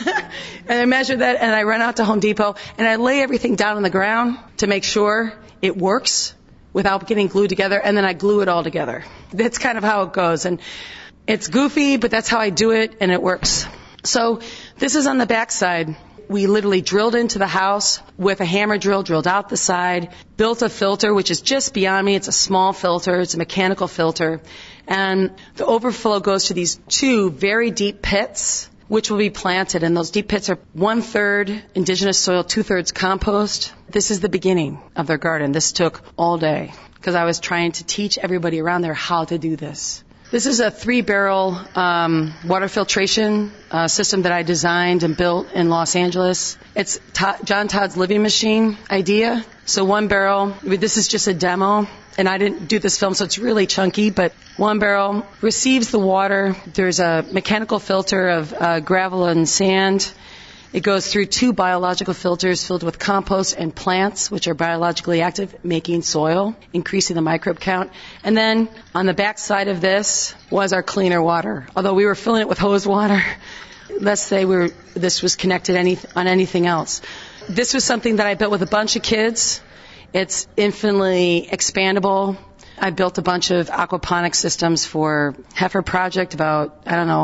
and I run out to Home Depot and I lay everything down on the ground to make sure it works without getting glued together, and then I glue it all together. That's kind of how it goes. And it's goofy, but that's how I do it, and it works. So this is on the back side. We literally drilled into the house with a hammer drill, drilled out the side, built a filter, which is just beyond me. It's a small filter. It's a mechanical filter. And the overflow goes to these two very deep pits, which will be planted. And those deep pits are 1/3 indigenous soil, 2/3 compost. This is the beginning of their garden. This took all day because I was trying to teach everybody around there how to do this. This is a 3-barrel water filtration system that I designed and built in Los Angeles. It's John Todd's living machine idea. So 1 barrel, this is just a demo, and I didn't do this film, so it's really chunky, but 1 barrel receives the water. There's a mechanical filter of gravel and sand. It goes through 2 biological filters filled with compost and plants, which are biologically active, making soil, increasing the microbe count. And then on the back side of this was our cleaner water. Although we were filling it with hose water, let's say this was connected on anything else. This was something that I built with a bunch of kids. It's infinitely expandable. I built a bunch of aquaponic systems for Heifer Project about,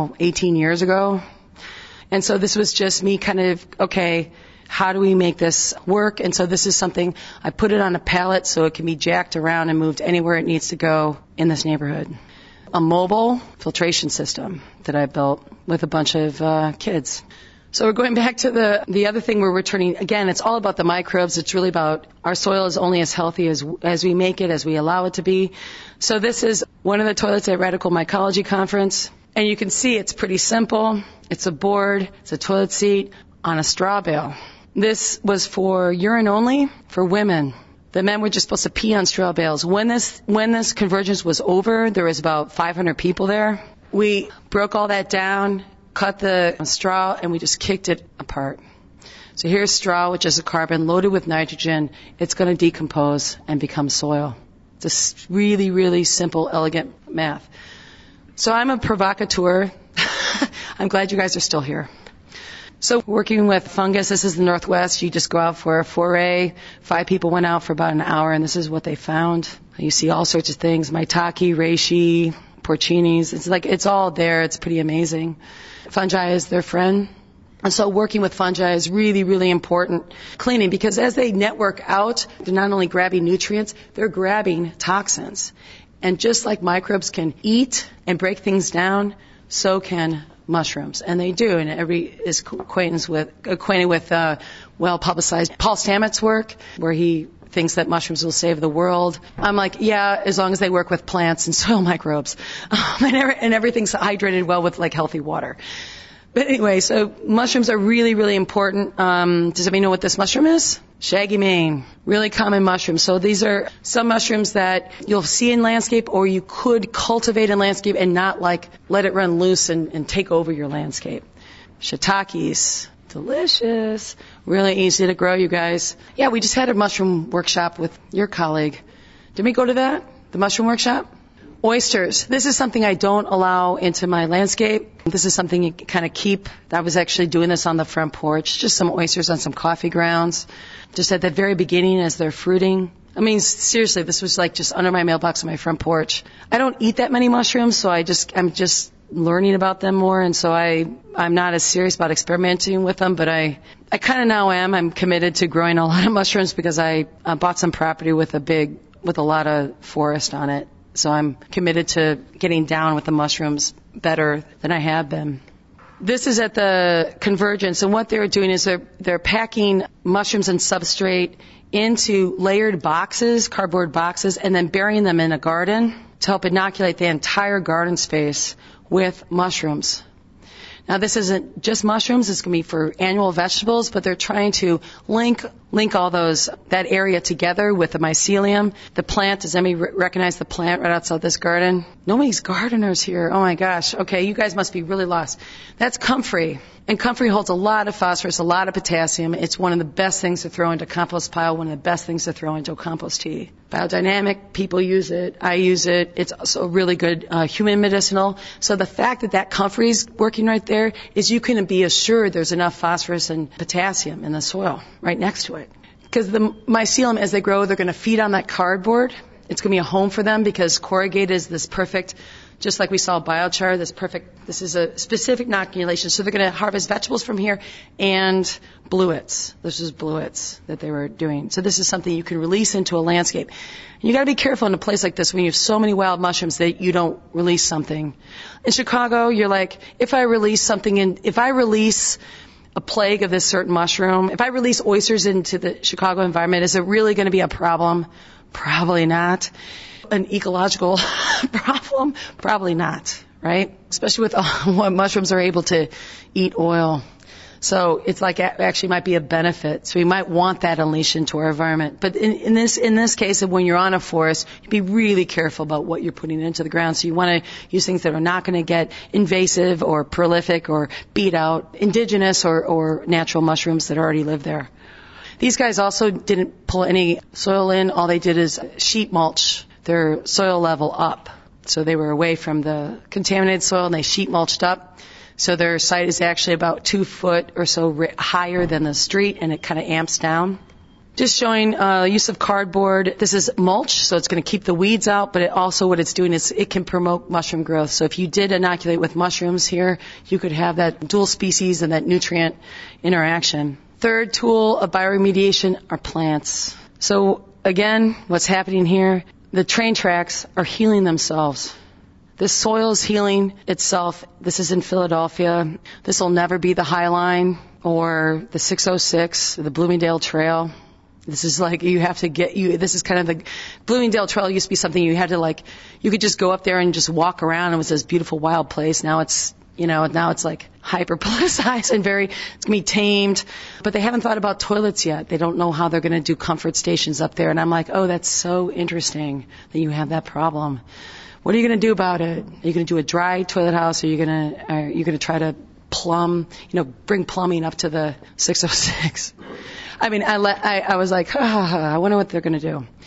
18 years ago. And so this was just me kind of, okay, how do we make this work? And so this is something, I put it on a pallet so it can be jacked around and moved anywhere it needs to go in this neighborhood. A mobile filtration system that I built with a bunch of kids. So we're going back to the other thing we're returning. Again, it's all about the microbes. It's really about our soil is only as healthy as we make it, as we allow it to be. So this is one of the toilets at Radical Mycology Conference. And you can see it's pretty simple. It's a board, it's a toilet seat on a straw bale. This was for urine only for women. The men were just supposed to pee on straw bales. When this convergence was over, there was about 500 people there. We broke all that down, cut the straw, and we just kicked it apart. So here's straw, which is a carbon loaded with nitrogen. It's going to decompose and become soil. It's a really, really simple, elegant math. So I'm a provocateur. I'm glad you guys are still here. So working with fungus, this is the Northwest. You just go out for a foray. 5 people went out for about an hour, and this is what they found. You see all sorts of things, maitake, reishi, porcinis. It's all there. It's pretty amazing. Fungi is their friend. And so working with fungi is really, really important. Cleaning, because as they network out, they're not only grabbing nutrients, they're grabbing toxins. And just like microbes can eat and break things down, so can mushrooms. And they do. And everybody is acquainted with well-publicized Paul Stamets' work, where he thinks that mushrooms will save the world. I'm like, yeah, as long as they work with plants and soil microbes. And everything's hydrated well with like healthy water. But anyway, so mushrooms are really, really important. Does anybody know what this mushroom is? Shaggy mane. Really common mushroom. So these are some mushrooms that you'll see in landscape, or you could cultivate in landscape and not like let it run loose and take over your landscape. Shiitakes. Delicious. Really easy to grow, you guys. Yeah, we just had a mushroom workshop with your colleague. Did we go to that? The mushroom workshop? Oysters. This is something I don't allow into my landscape. This is something you kind of keep. I was actually doing this on the front porch. Just some oysters on some coffee grounds. Just at the very beginning as they're fruiting. I mean, seriously, this was like just under my mailbox on my front porch. I don't eat that many mushrooms, so I'm just learning about them more, and so I'm not as serious about experimenting with them, but I kind of now am. I'm committed to growing a lot of mushrooms because I bought some property with a lot of forest on it. So I'm committed to getting down with the mushrooms better than I have been. This is at the Convergence, and what they're doing is they're packing mushrooms and substrate into layered boxes, cardboard boxes, and then burying them in a garden to help inoculate the entire garden space with mushrooms. Now, this isn't just mushrooms. It's going to be for annual vegetables, but they're trying to link all that area together with the mycelium. The plant, does anybody recognize the plant right outside this garden? Nobody's gardeners here. Oh, my gosh. Okay, you guys must be really lost. That's comfrey. And comfrey holds a lot of phosphorus, a lot of potassium. It's one of the best things to throw into compost pile, one of the best things to throw into a compost tea. Biodynamic, people use it. I use it. It's also really good human medicinal. So the fact that comfrey is working right there is you can be assured there's enough phosphorus and potassium in the soil right next to it. Because the mycelium, as they grow, they're going to feed on that cardboard. It's going to be a home for them because corrugated is this perfect, just like we saw biochar, this is a specific inoculation. So they're going to harvest vegetables from here and bluets. This is bluets that they were doing. So this is something you can release into a landscape. And you got to be careful in a place like this when you have so many wild mushrooms that you don't release something. In Chicago, you're like, if I release a plague of this certain mushroom, if I release oysters into the Chicago environment, is it really going to be a problem? Probably not. An ecological problem? Probably not, right? Especially with what mushrooms are able to eat oil. So it's like actually might be a benefit. So we might want that unleashed into our environment. But in this case, when you're on a forest, you be really careful about what you're putting into the ground. So you want to use things that are not going to get invasive or prolific or beat out indigenous or natural mushrooms that already live there. These guys also didn't pull any soil in. All they did is sheet mulch their soil level up. So they were away from the contaminated soil and they sheet mulched up. So their site is actually about 2 foot or so higher than the street, and it kind of amps down. Just showing use of cardboard. This is mulch, so it's going to keep the weeds out, but what it's doing is it can promote mushroom growth. So if you did inoculate with mushrooms here, you could have that dual species and that nutrient interaction. Third tool of bioremediation are plants. So again, what's happening here? The train tracks are healing themselves. This soil is healing itself. This is in Philadelphia. This will never be the High Line or the 606, or the Bloomingdale Trail. This is like this is kind of the Bloomingdale Trail used to be something you had to you could just go up there and just walk around. It was this beautiful wild place. Now it's like hyper politicized and it's going to be tamed. But they haven't thought about toilets yet. They don't know how they're going to do comfort stations up there. And I'm like, oh, that's so interesting that you have that problem. What are you going to do about it? Are you going to do a dry toilet house? Or are you going to try to bring plumbing up to the 606? I mean, I was like, I wonder what they're going to do.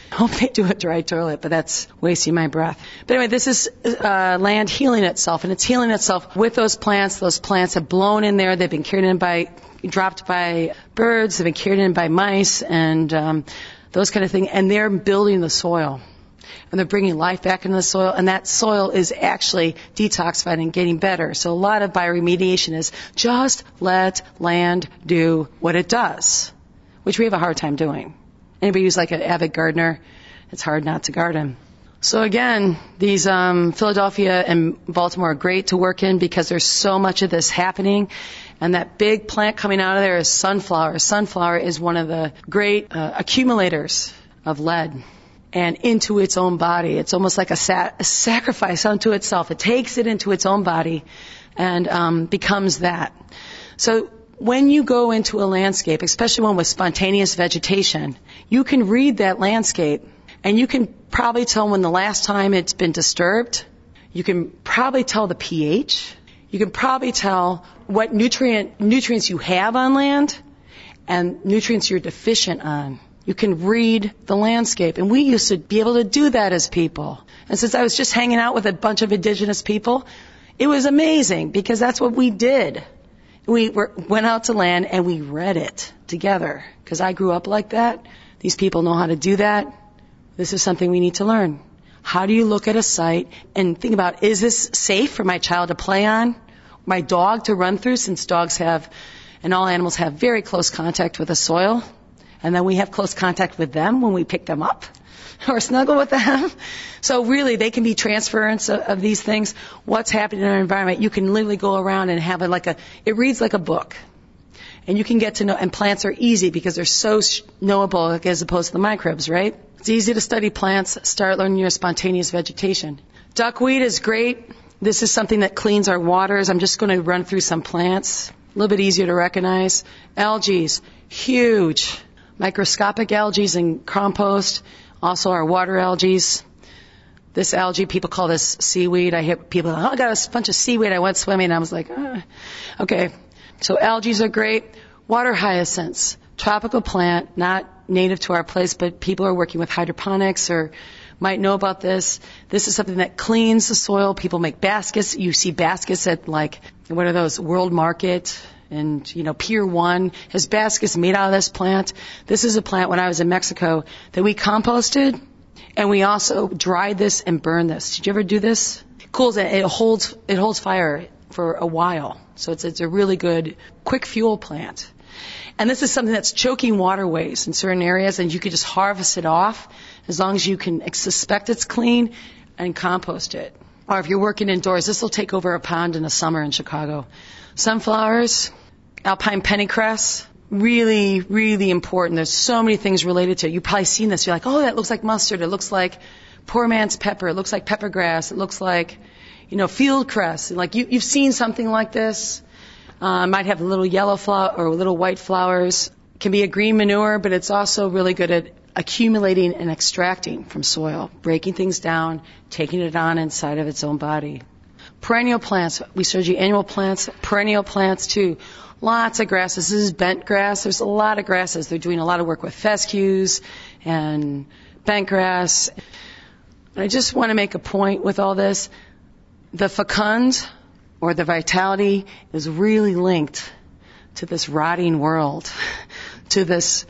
hope they do a dry toilet, but that's wasting my breath. But anyway, this is land healing itself, and it's healing itself with those plants. Those plants have blown in there. They've been dropped by birds. They've been carried in by mice and those kind of things, and they're building the soil. And they're bringing life back into the soil, and that soil is actually detoxified and getting better. So a lot of bioremediation is just let land do what it does, which we have a hard time doing. Anybody who's like an avid gardener, it's hard not to garden. So again, these Philadelphia and Baltimore are great to work in because there's so much of this happening. And that big plant coming out of there is sunflower. Sunflower is one of the great accumulators of lead and into its own body. It's almost like a sacrifice unto itself. It takes it into its own body and becomes that. So when you go into a landscape, especially one with spontaneous vegetation, you can read that landscape and you can probably tell when the last time it's been disturbed. You can probably tell the pH. You can probably tell what nutrients you have on land and nutrients you're deficient on. You can read the landscape. And we used to be able to do that as people. And since I was just hanging out with a bunch of indigenous people, it was amazing because that's what we did. We went out to land and we read it together. Because I grew up like that. These people know how to do that. This is something we need to learn. How do you look at a site and think about, is this safe for my child to play on? My dog to run through, since dogs have, and all animals have very close contact with the soil. And then we have close contact with them when we pick them up or snuggle with them. So really, they can be transference of these things. What's happening in our environment, you can literally go around and have it reads like a book. And you can get to know, and plants are easy because they're so knowable as opposed to the microbes, right? It's easy to study plants, start learning your spontaneous vegetation. Duckweed is great. This is something that cleans our waters. I'm just going to run through some plants. A little bit easier to recognize. Algae, huge. Microscopic algae in compost, also our water algae. This algae, people call this seaweed. I hear people, I got a bunch of seaweed. I went swimming, and I was like, okay. So algae are great. Water hyacinths, tropical plant, not native to our place, but people are working with hydroponics or might know about this. This is something that cleans the soil. People make baskets. You see baskets at what are those, World Market? And, Pier 1 has baskets made out of this plant. This is a plant when I was in Mexico that we composted, and we also dried this and burned this. Did you ever do this? Cool. It holds fire for a while. So it's a really good, quick fuel plant. And this is something that's choking waterways in certain areas, and you could just harvest it off as long as you can suspect it's clean and compost it. Or if you're working indoors, this will take over a pound in the summer in Chicago. Sunflowers, alpine pennycress, really, really important. There's so many things related to it. You've probably seen this. You're like, oh, that looks like mustard. It looks like poor man's pepper. It looks like peppergrass. It looks like, field cress. Like you've seen something like this. Might have a little yellow flower or little white flowers. Can be a green manure, but it's also really good at accumulating and extracting from soil, breaking things down, taking it on inside of its own body. Perennial plants. We showed you annual plants, perennial plants too. Lots of grasses. This is bent grass. There's a lot of grasses. They're doing a lot of work with fescues and bent grass. And I just want to make a point with all this. The fecund, or the vitality, is really linked to this rotting world, to this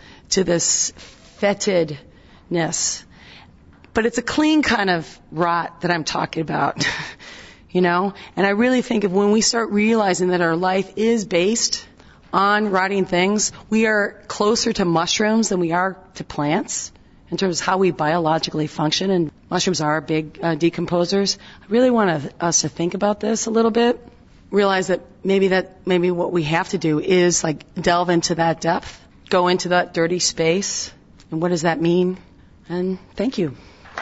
fetidness. But it's a clean kind of rot that I'm talking about. And I really think of when we start realizing that our life is based on rotting things, we are closer to mushrooms than we are to plants in terms of how we biologically function, and mushrooms are big decomposers. I really want us to think about this a little bit, realize that maybe what we have to do is delve into that depth, go into that dirty space, and what does that mean? And thank you.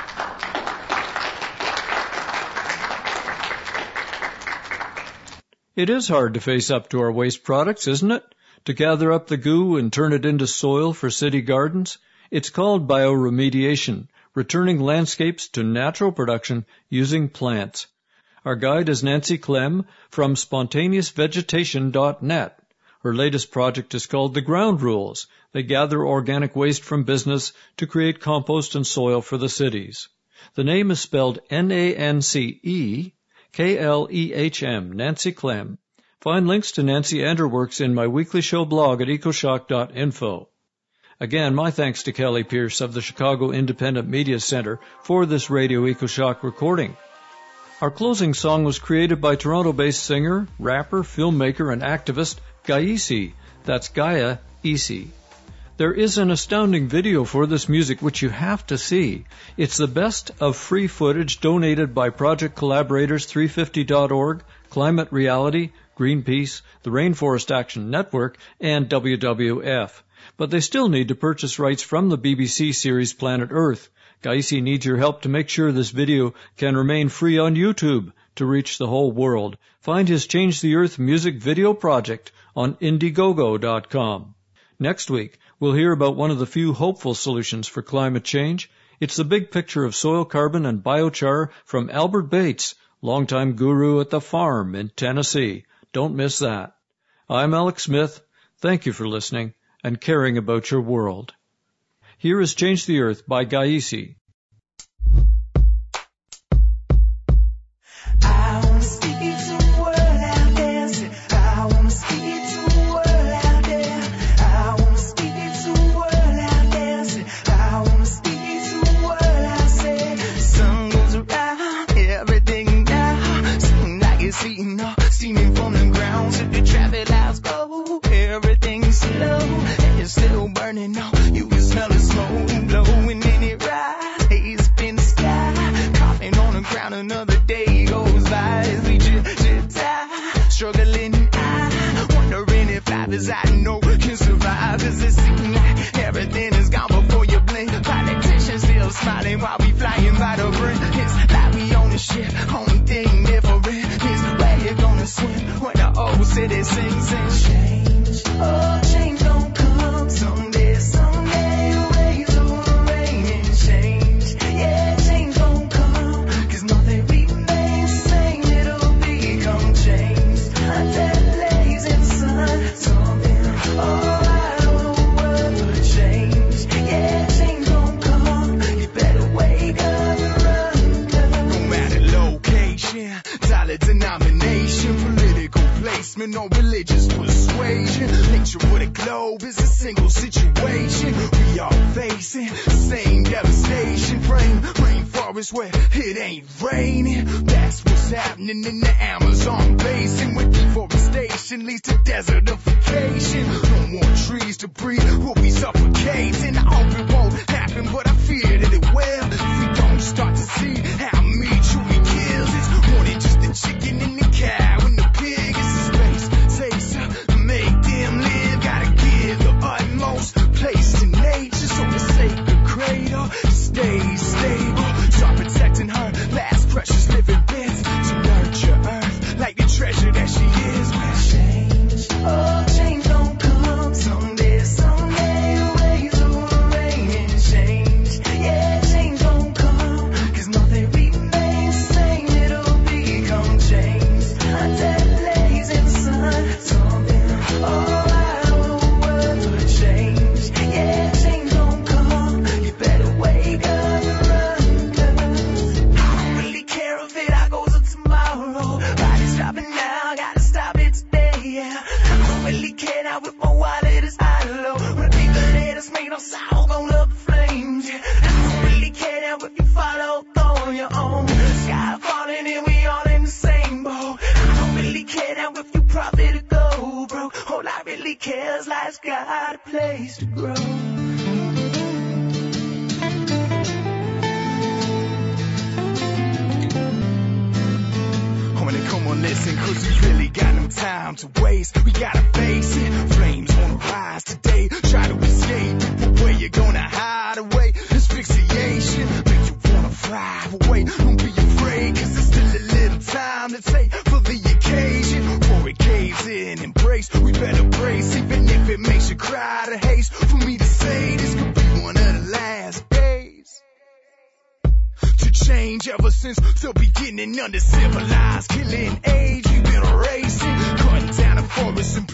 It is hard to face up to our waste products, isn't it? To gather up the goo and turn it into soil for city gardens? It's called bioremediation, returning landscapes to natural production using plants. Our guide is Nancy Clem from spontaneousvegetation.net. Her latest project is called The Ground Rules. They gather organic waste from business to create compost and soil for the cities. The name is spelled NanceKlehm, Nancy Clem. Find links to Nancy and her works in my weekly show blog at ecoshock.info. Again, my thanks to Kelly Pierce of the Chicago Independent Media Center for this Radio EcoShock recording. Our closing song was created by Toronto-based singer, rapper, filmmaker, and activist Gaisi. That's Gaia Isi. There is an astounding video for this music which you have to see. It's the best of free footage donated by project collaborators 350.org, Climate Reality, Greenpeace, the Rainforest Action Network, and WWF. But they still need to purchase rights from the BBC series Planet Earth. Gaisi needs your help to make sure this video can remain free on YouTube to reach the whole world. Find his Change the Earth music video project on Indiegogo.com. Next week, we'll hear about one of the few hopeful solutions for climate change. It's the big picture of soil carbon and biochar from Albert Bates, longtime guru at the farm in Tennessee. Don't miss that. I'm Alex Smith. Thank you for listening and caring about your world. Here is Change the Earth by Gaisi. I want to speak it to the world out there. I want to speak it to the world out there. I want to speak it to the world out there. I want to speak it to the world out there. The sun goes around, everything now. Seems like it's heating up, steaming from the ground. So the traffic lights go, everything's slow. And it's still burning up, you can smell the smoke blowing in it right. Haze up in the sky, coughing on the ground, another day goes by as we just die, struggling. I wondering if life is I know can survive. Does it seem like everything is gone before you blink? Politicians still smiling while we flying by the brink. It's like we on a ship, only thing different is where you're gonna swim when the old city sings and change. Oh, change don't come someday, someday. Waves will rain and change. Yeah, change don't come, 'cause nothing remains the same. It'll become change until it lays in the sun. Something alright on the world will change. Yeah, change don't come. You better wake up and run. No matter location, dollar denomination, political placement, or religious persuasion, nature of the globe is a single situation. We are facing the same devastation. Rainforest where it ain't raining. That's what's happening in the Amazon basin, where deforestation leads to desertification. No more trees to breathe, we'll be suffocating. I hope it won't happen, but I fear that it will. If we don't start to see how meat truly kills, it's more than just the chicken and the cow and the pig. It's the space takes to make them live. Gotta give the utmost place to nature, so the sacred cradle stays stable. Start protecting her last precious living bits to nurture Earth like the treasure that she is. Change, oh, change don't come someday, someday. Waves will rain and change. Yeah, change don't come, 'cause nothing remains the same. It'll become change until it lays in the sun. Something alright on the world will change. Yeah, change don't come. You better wake up and run. 'Cause I don't really care if it all goes up tomorrow. But it's stopping now, gotta stop it today. Yeah, I don't really care now if my wallet is high or low. When the people let us make no sound, gon' love the flames. Yeah, I don't really care now if you follow, go on your own. Sky falling and we all in the same boat. I don't really care now if you profit or go broke. All I really care is life's got a place to grow. Come on, listen, 'cause we really got no time to waste. We gotta face it. Flames on the rise today. Try to escape it, but where you gonna hide away? Asphyxiation make you wanna thrive away. Don't be afraid, 'cause there's still a little time to take for the occasion. Before it caves in, embrace. We better brace, even if it makes you cry to haste. For me to say this could be one of the last days to change ever since the beginning under civilized killing age. We've been racing, cutting down the forests and